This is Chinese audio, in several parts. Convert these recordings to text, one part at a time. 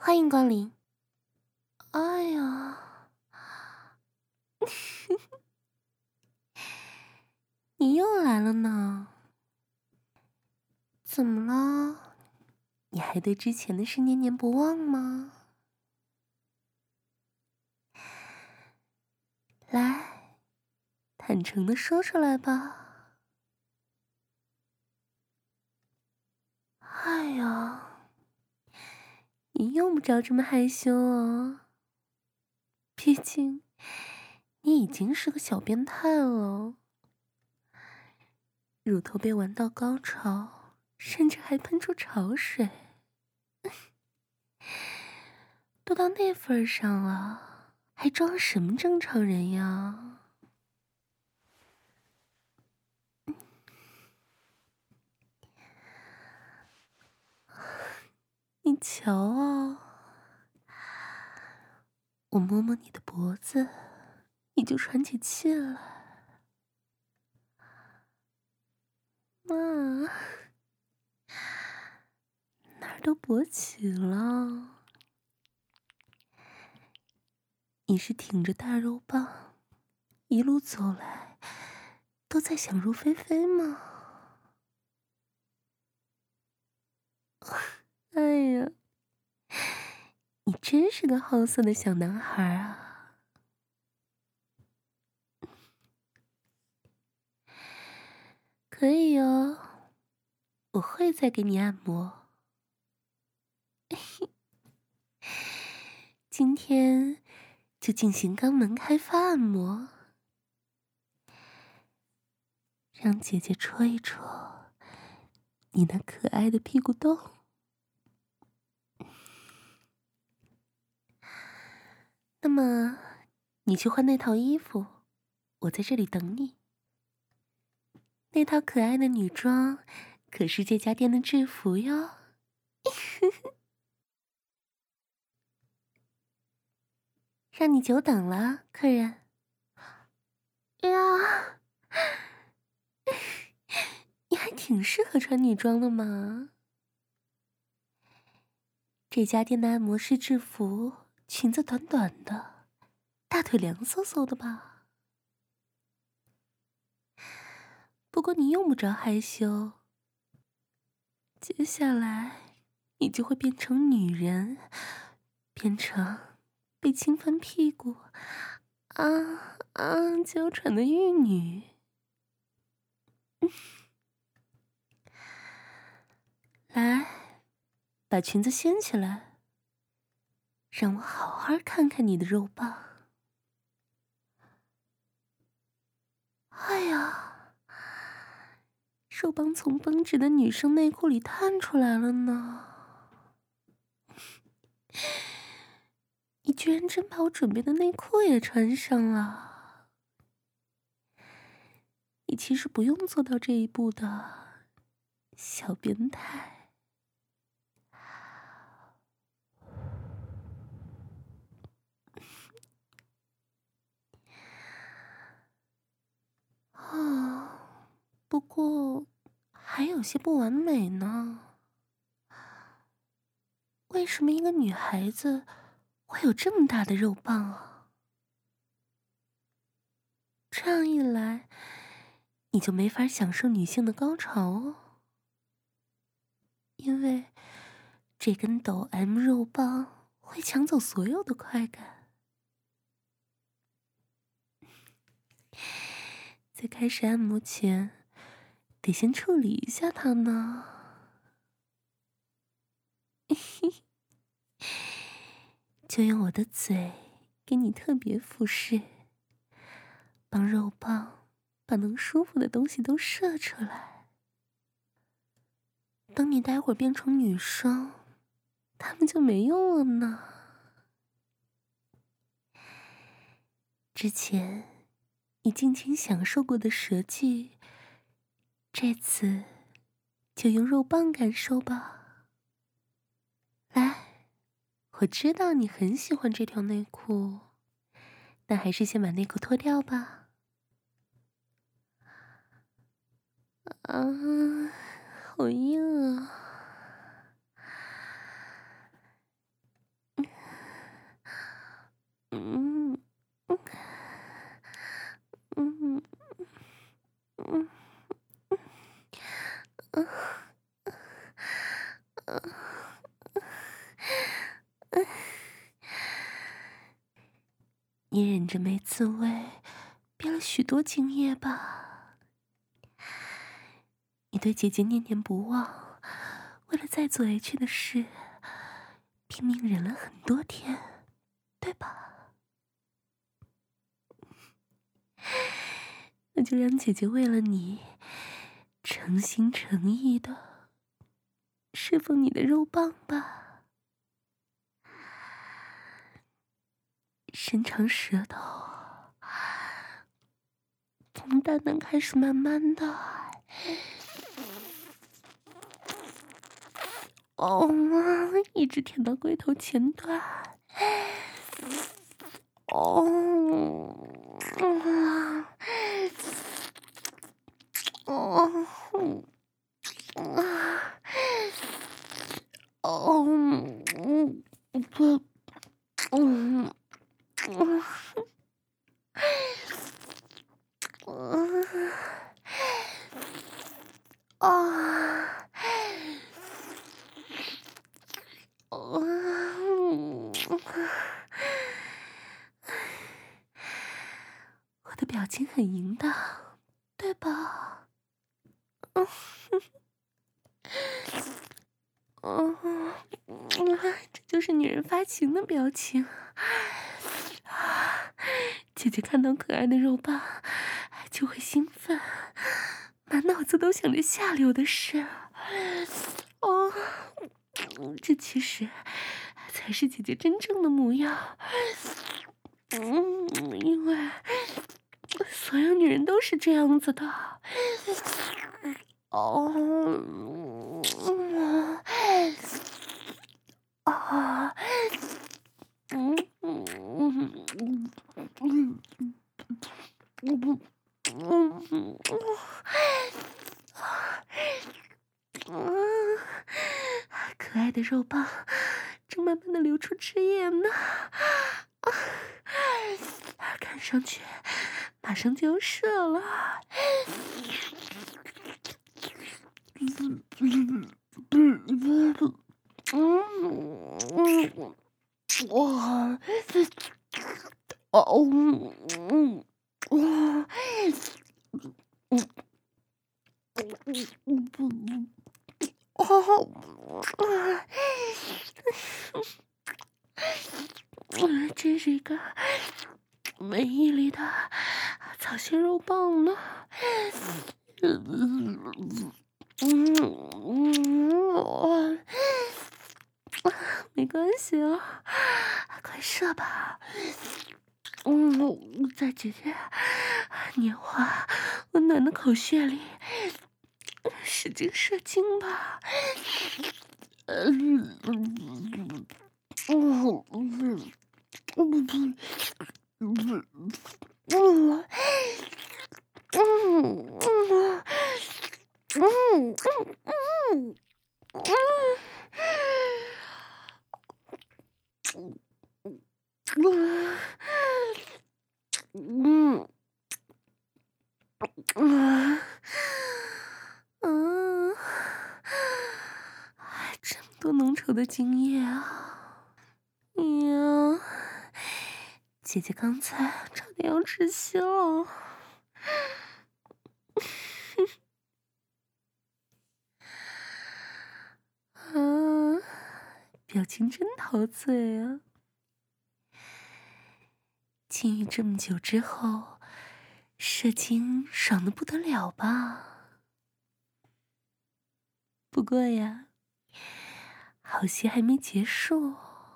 欢迎光临。哎呀，你又来了呢？怎么了？你还对之前的事念念不忘吗？来，坦诚的说出来吧。哎呀，你用不着这么害羞哦。毕竟，你已经是个小变态了。乳头被玩到高潮，甚至还喷出潮水，都到那份上了，还装什么正常人呀？你瞧啊，我摸摸你的脖子，你就喘起气来。啊，哪儿都勃起了。你是挺着大肉棒，一路走来，都在想入非非吗？哎呀，你真是个好色的小男孩啊！可以哦，我会再给你按摩。今天就进行肛门开发按摩，让姐姐戳一戳你那可爱的屁股洞。那么，你去换那套衣服，我在这里等你。那套可爱的女装可是这家店的制服哟。让你久等了，客人。呀，你还挺适合穿女装的嘛。这家店的按摩师制服，裙子短短的，大腿凉飕飕的吧？不过你用不着害羞，接下来你就会变成女人，变成被侵犯屁股娇喘的玉女。来，把裙子掀起来，让我好好看看你的肉棒。哎呀，肉棒从绷直的女生内裤里探出来了呢。你居然真把我准备的内裤也穿上了。你其实不用做到这一步的，小变态。啊，不过还有些不完美呢。为什么一个女孩子会有这么大的肉棒啊？这样一来，你就没法享受女性的高潮哦。因为这根抖 M 肉棒会抢走所有的快感。在开始按摩前，得先处理一下它呢。就用我的嘴给你特别俯视，帮肉棒把能舒服的东西都射出来。等你待会儿变成女生，他们就没用了呢。之前你尽情享受过的舌技，这次就用肉棒感受吧。来，我知道你很喜欢这条内裤，那还是先把内裤脱掉吧。啊，好硬啊！ 也忍着没滋味，憋了许多精液吧？你对姐姐念念不忘，为了再做 H 的事，拼命忍了很多天，对吧？那就让姐姐为了你，诚心诚意的侍奉你的肉棒吧。伸长舌头，从蛋蛋开始慢慢的，一直舔到龟头前端，我的表情很淫荡，对吧？这就是女人发情的表情。姐姐看到可爱的肉棒就会兴奋，满脑子都想着下流的事。这其实才是姐姐真正的模样。因为所有女人都是这样子的。可爱的肉棒正慢慢的流出汁液呢，看上去马上就要射了。真是一个没毅力的草鞋肉棒呢。没关系啊，快射吧。在姐姐年华温暖的口穴里使劲射精吧。这么多浓稠的精液啊！呀，姐姐刚才差点要窒息了。表情真陶醉啊！禁欲这么久之后，射精爽得不得了吧？不过呀，好戏还没结束。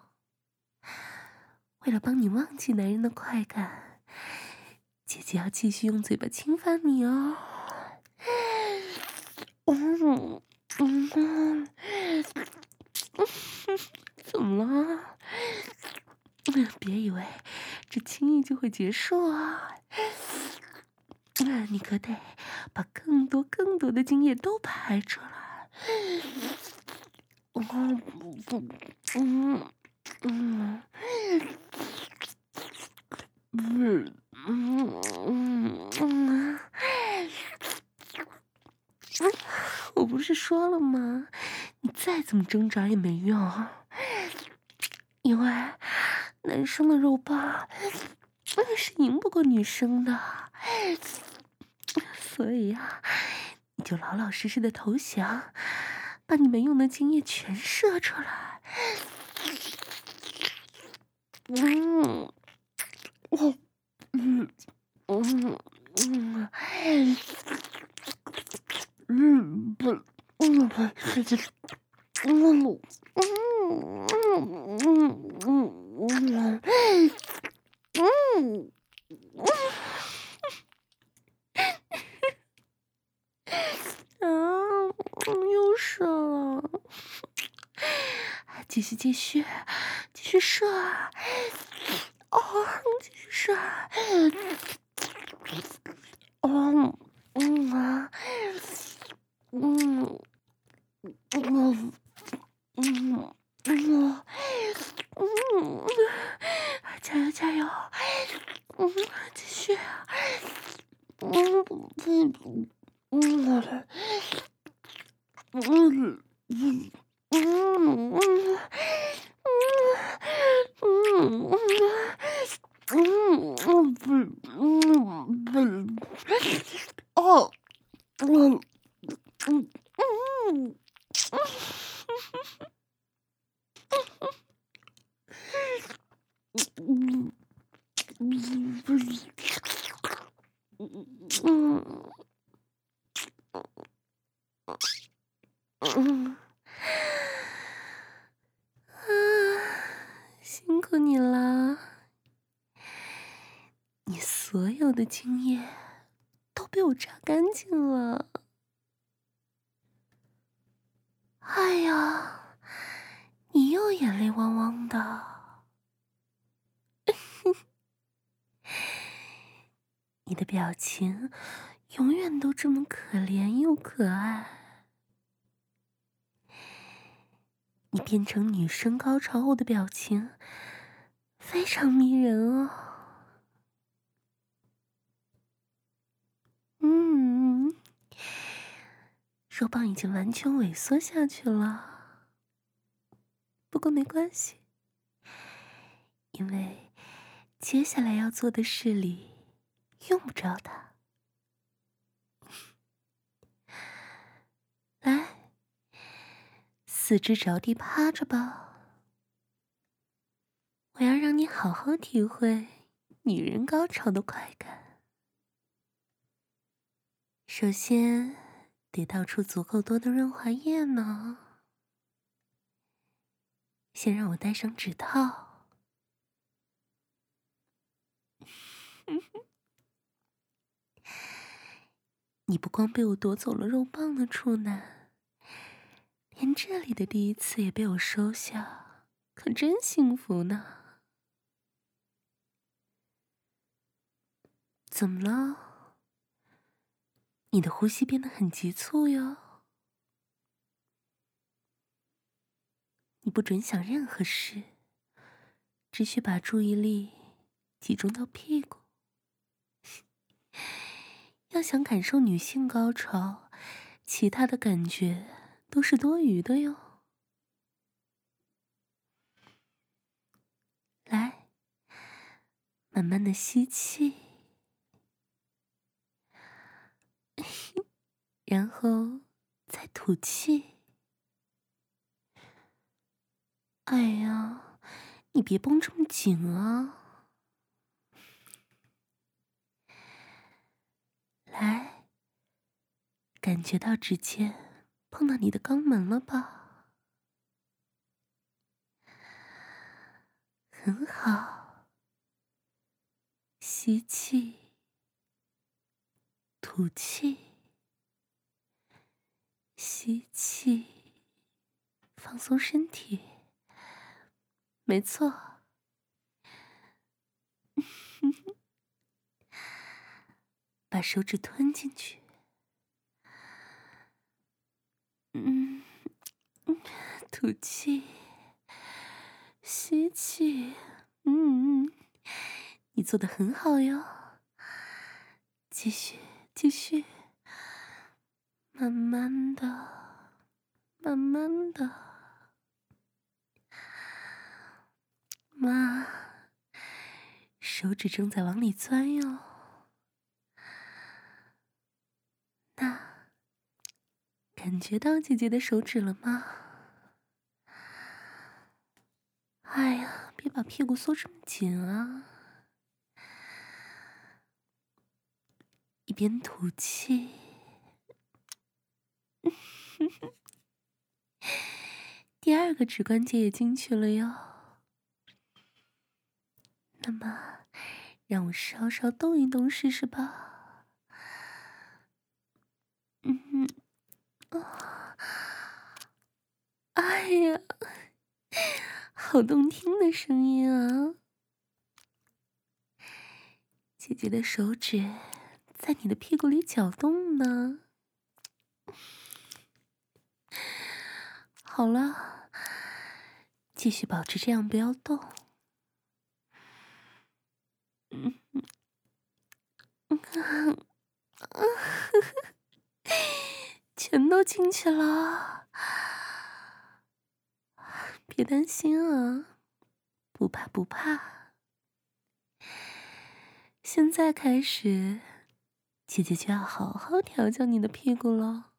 为了帮你忘记男人的快感，姐姐要继续用嘴巴侵犯你哦。怎么了？别以为这轻易就会结束啊！你可得把更多的精液都排出来。我不是说了吗？你再怎么挣扎也没用，因为男生的肉棒是赢不过女生的，所以啊，你就老老实实的投降，把你没用的精液全射出来。又射了，继续射，继续射，加油加油，继续，辛苦你了，你所有的精液都被我榨干净了。哎呀，你又眼泪汪汪的，你的表情永远都这么可怜又可爱。你变成女生高潮后的表情非常迷人哦。肉棒已经完全萎缩下去了，不过没关系，因为接下来要做的事里用不着它。来，四肢着地趴着吧，我要让你好好体会女人高潮的快感。首先得倒出足够多的润滑液呢，先让我戴上指套。你不光被我夺走了肉棒的处男，连这里的第一次也被我收下，可真幸福呢。怎么了？你的呼吸变得很急促哟。你不准想任何事，只需把注意力集中到屁股。要想感受女性高潮，其他的感觉都是多余的哟。来，慢慢的吸气，然后再吐气。哎呀，你别绷这么紧啊！来，感觉到指尖碰到你的肛门了吧？很好，吸气，吐气，吸气，放松身体。没错。把手指吞进去，吐气，吸气，你做得很好哟。继续，继续，慢慢的，慢慢的， 手指正在往里钻哟。那感觉到姐姐的手指了吗？哎呀，别把屁股缩这么紧啊！一边吐气，第二个指关节也进去了哟。那么，让我稍稍动一动试试吧。哎呀，好动听的声音啊！姐姐的手指在你的屁股里搅动呢。好了，继续保持这样，不要动。全都进去了，别担心啊，不怕不怕。现在开始，姐姐就要好好调教你的屁股了。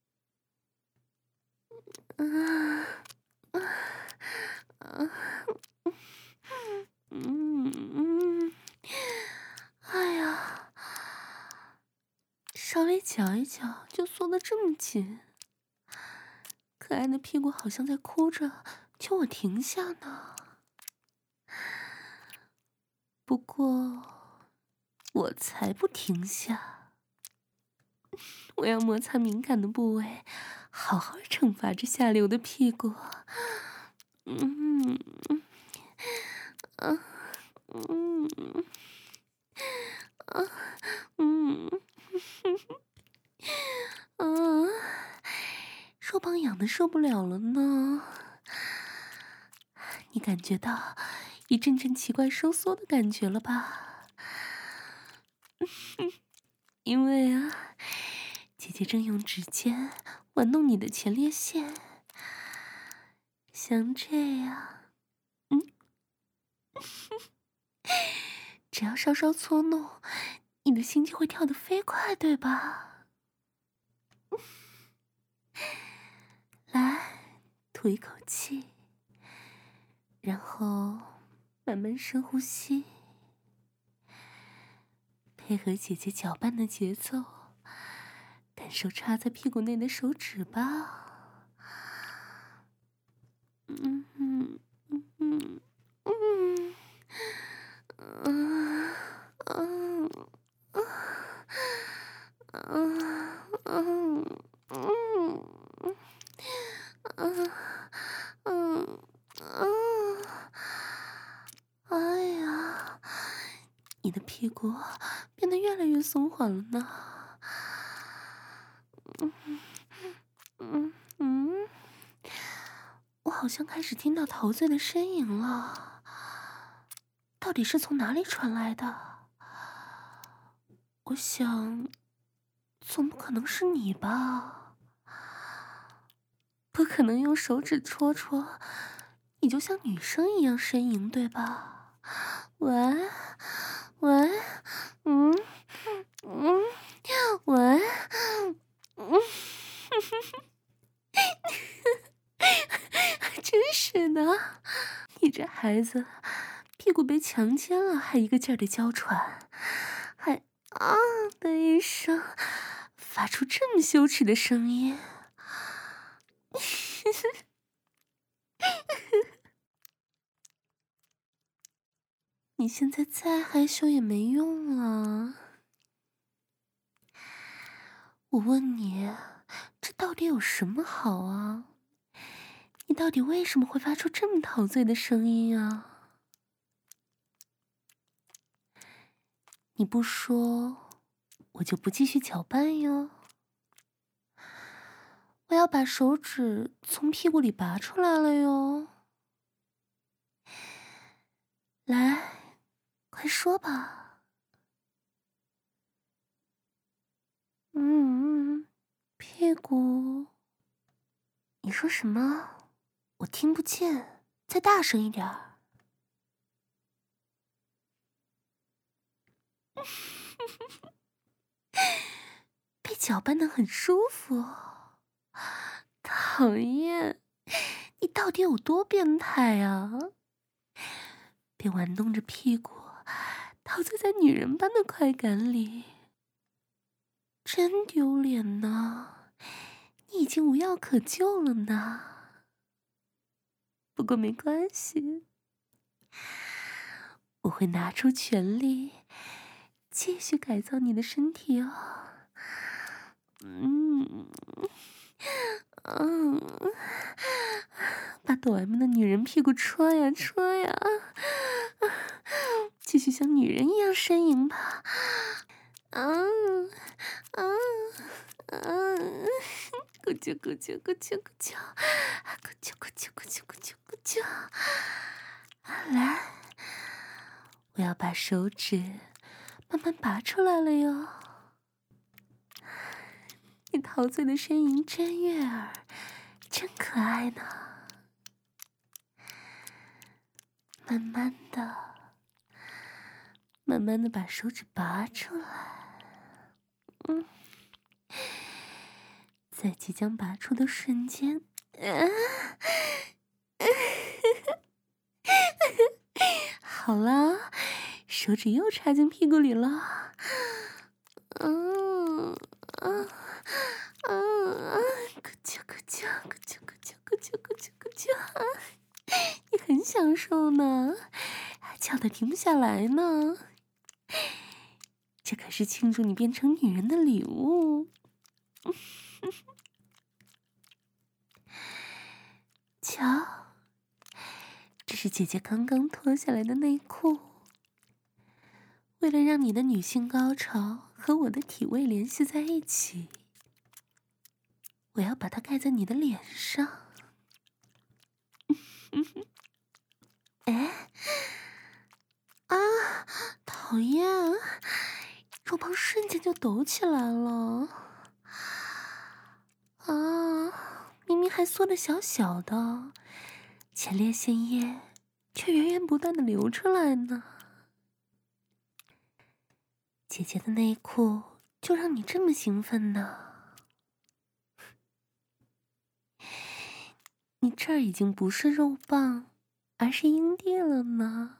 哎呀，稍微搅一搅就缩得这么紧，可爱的屁股好像在哭着求我停下呢。不过，我才不停下，我要摩擦敏感的部位，好好惩罚这下流的屁股。嗯嗯嗯嗯嗯，肉棒痒的受不了了呢。你感觉到一阵阵奇怪收缩的感觉了吧？因为啊，姐姐正用指尖玩弄你的前列腺，像这样，只要稍稍搓弄，你的心就会跳得飞快，对吧？来，吐一口气，然后慢慢深呼吸，配合姐姐搅拌的节奏，感受插在屁股内的手指吧。嗯嗯嗯嗯嗯嗯嗯嗯哎呀，你的屁股变得越来越松缓了呢。嗯，我好像开始听到陶醉的呻吟了，到底是从哪里传来的？我想，总不可能是你吧？不可能用手指戳戳，你就像女生一样呻吟，对吧？喂，喂，嗯，嗯，喂，嗯，真是的，你这孩子，屁股被强奸了，还一个劲儿的娇喘，还啊的一声，发出这么羞耻的声音。你现在再害羞也没用了。我问你，这到底有什么好啊？你到底为什么会发出这么陶醉的声音啊？你不说，我就不继续搅拌哟。我要把手指从屁股里拔出来了哟。来，快说吧。屁股。你说什么？我听不见，再大声一点儿。 被搅拌得很舒服。讨厌，你到底有多变态啊？被玩弄着屁股，陶醉在女人般的快感里，真丢脸呢！你已经无药可救了呢。不过没关系，我会拿出全力，继续改造你的身体哦。把抖 M 的女人屁股戳呀戳呀，继续像女人一样呻吟吧。咕啾咕啾咕啾咕啾，咕啾咕啾咕啾咕啾咕啾。来，我要把手指慢慢拔出来了哟。你陶醉的呻吟真悦耳，真可爱呢。慢慢的，慢慢的把手指拔出来。在即将拔出的瞬间，好了，手指又插进屁股里了。咕啾咕啾咕啾咕啾咕啾咕啾咕啾，你很享受呢，叫得停不下来呢。这可是庆祝你变成女人的礼物。瞧，这是姐姐刚刚脱下来的内裤。为了让你的女性高潮和我的体味联系在一起，我要把它盖在你的脸上。哎，啊，讨厌！肉棒瞬间就抖起来了。明明还缩得小小的，前列腺液却源源不断的流出来呢。姐姐的内裤就让你这么兴奋呢？你这儿已经不是肉棒，而是阴蒂了呢。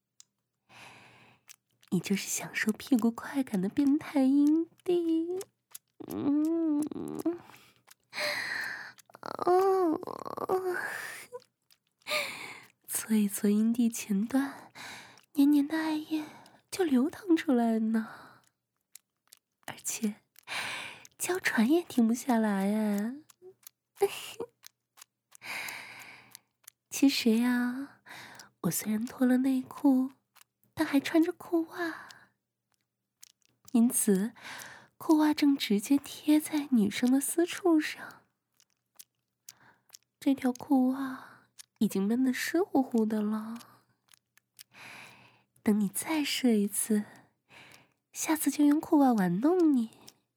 你就是享受屁股快感的变态阴蒂。搓一搓阴蒂前端，黏黏的艾叶就流淌出来呢。而且娇喘也停不下来啊。其实呀，我虽然脱了内裤，但还穿着裤袜，因此裤袜正直接贴在女生的私处上。这条裤袜已经闷得湿乎乎的了。等你再射一次，下次就用裤袜玩弄你。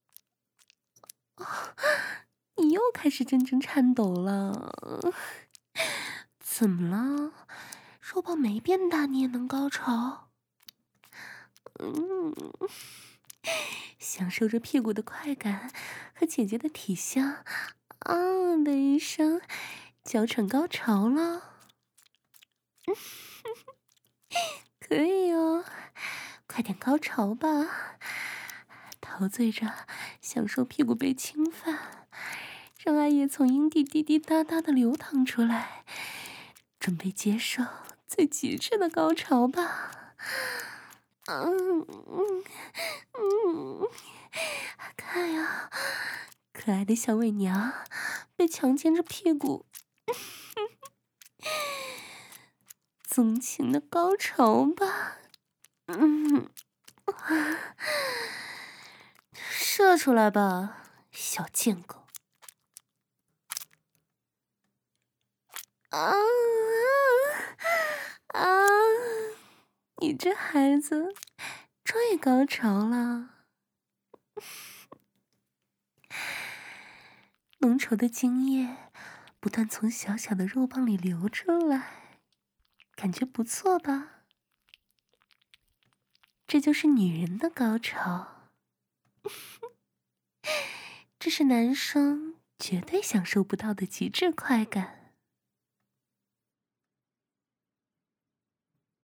你又开始真正颤抖了。怎么了？肉棒没变大，你也能高潮？享受着屁股的快感和姐姐的体香，的一声，娇喘高潮了。可以哦，快点高潮吧！陶醉着，享受屁股被侵犯，让艾叶从阴蒂滴滴答答的流淌出来，准备接受最极致的高潮吧！看呀，可爱的小伪娘被强奸着屁股，纵情的高潮吧！射出来吧，小贱狗！你这孩子终于高潮了。浓稠的精液不断从小小的肉棒里流出来，感觉不错吧？ 这就是女人的高潮，这是男生绝对享受不到的极致快感。